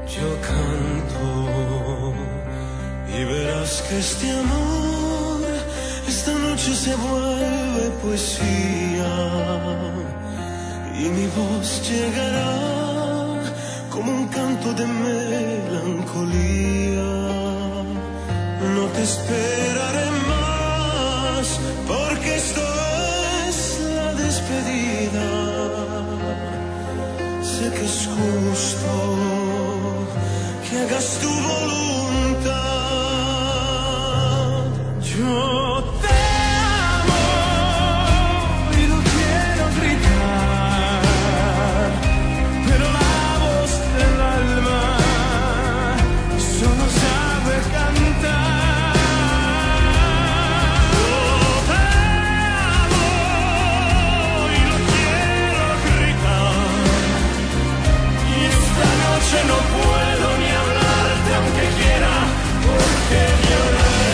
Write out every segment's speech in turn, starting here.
Yo canto y verás que este amor esta noche se vuelve poesía y mi voz llegará como un canto de melancolía. No te esperaré más porque esto es la despedida. Sé que es justo que hagas tu voluntad. Yo te amo y lo quiero gritar, pero la voz del alma solo sabe cantar. Yo te amo y lo quiero gritar, y esta noche no puedo ni hablarte aunque quiera, porque lloraré.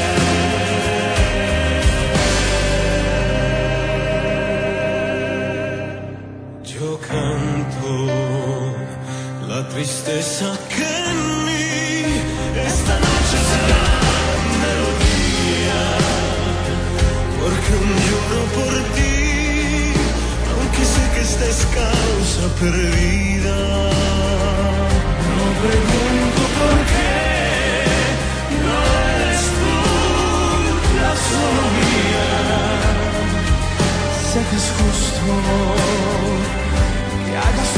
Yo canto la tristeza que en mí esta noche será melodía, porque lloro por ti, aunque sé que esta es causa perdida. No pregunto por qué, no eres tú la solo mía. Sé que es justo que hagas